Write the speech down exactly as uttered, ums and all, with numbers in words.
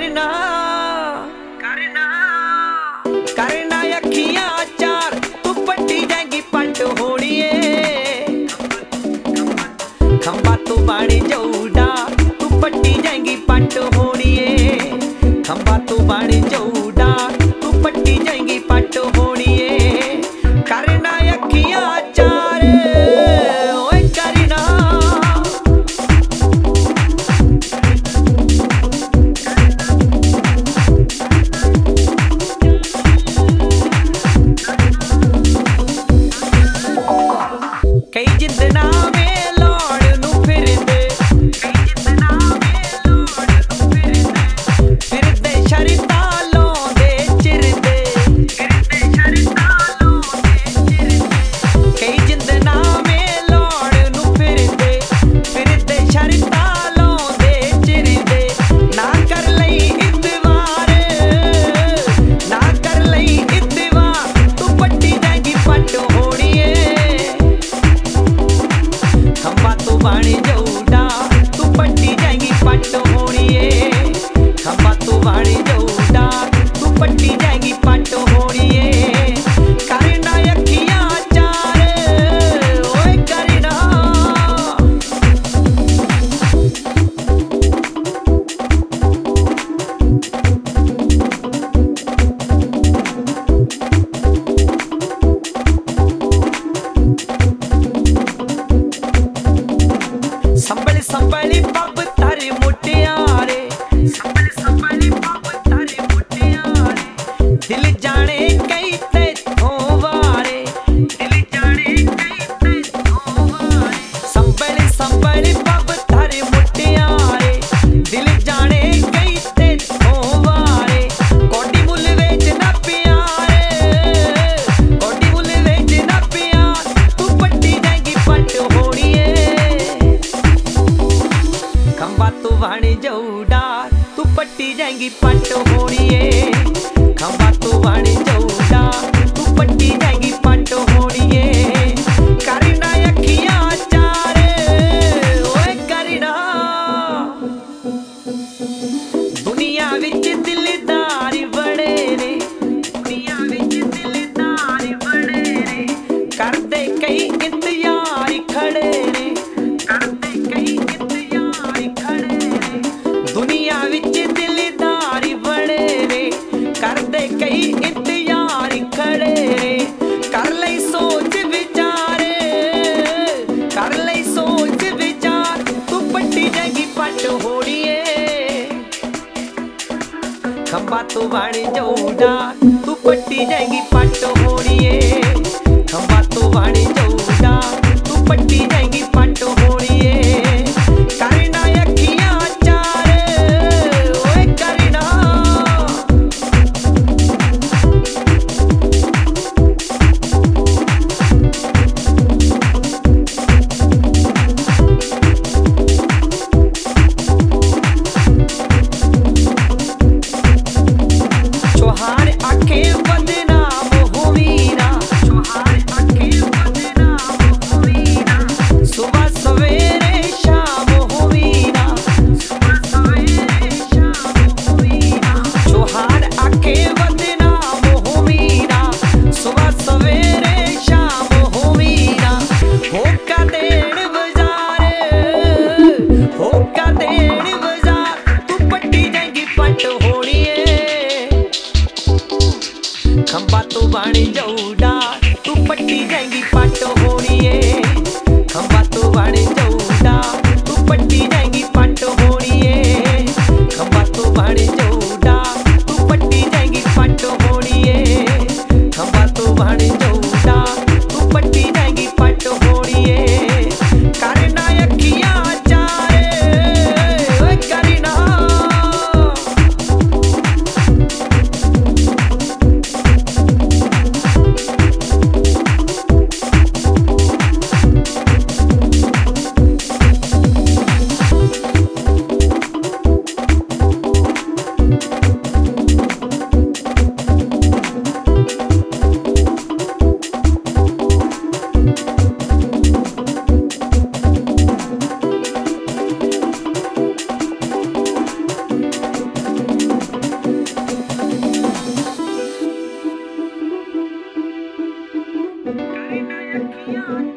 करना करना करना अखियां चार तू पट्टी जाएगी पट होड़िए खंबा तू बाणी जऊडा तू पट्टी जाएगी पट होड़िए खंबा तू बाणी जऊडा तू पट्टी जाएगी पट होड़िए करना अखियां चार ओए करना कई जिंदना में लौड़ नू फिरदे कई जिंदना में लौड़ नू फिरदे फिरदे शरता लौंदे चिरदे फिरदे शरता लौंदे चिरदे कई जिंदना में लौड़ नू फिरदे फिरदे शरता लौंदे चिरदे ना कर लई इतवार ना कर लई इतवार तू पट्टी जाएगी पट होड़िए खंबा तू बाणी जऊडा तू पट्टी जाएगी पट होड़िए खंबा तू बाणी जऊडा तू पट्टी जाएगी पट होड़िए करना अखियां चार ओए करना संभल संभली पब तारे मुटियारे संभल संभली पब तारे मुटियारे दिल जाने कई ते वारे दिल जाने कई ते वारे संभल संभली पब तारे मुटियारे दिल जाने कई ते वारे कोडी मुल वेच ना प्यारे कोडी मुल वेच ना प्यार तू पट्टी जाएगी पट होड़िए खंबा तू बाणी जऊडा तू पट्टी जाएगी पट होड़िए खंबा तू बाणी जऊडा तू पट्टी जाएगी पट होड़िए करना अखियां चार ओए करना दुनिया विच दिलदार बड़े ने दुनिया विच दिलदार बड़े ने करदे कई इंतजार खड़े ने करदे कई इंतजार खड़े ने दुनिया विच दिलदार बड़े ने करदे कई इंतजार खड़े ने कर लई सोच विचारे कर लई सोच विचार तू पट्टी जाएगी पट होड़िए खंबा तू बाणी जऊडा तू पट्टी जाएगी पट होड़िए खंबा तू बाणी जऊडा तू पट्टी जाएगी पट होड़िए करना अखियां चार ओए करना चौहान आखे बदनाम होवीना चौहान आखे बदनाम होवीना ਦੀਆਂ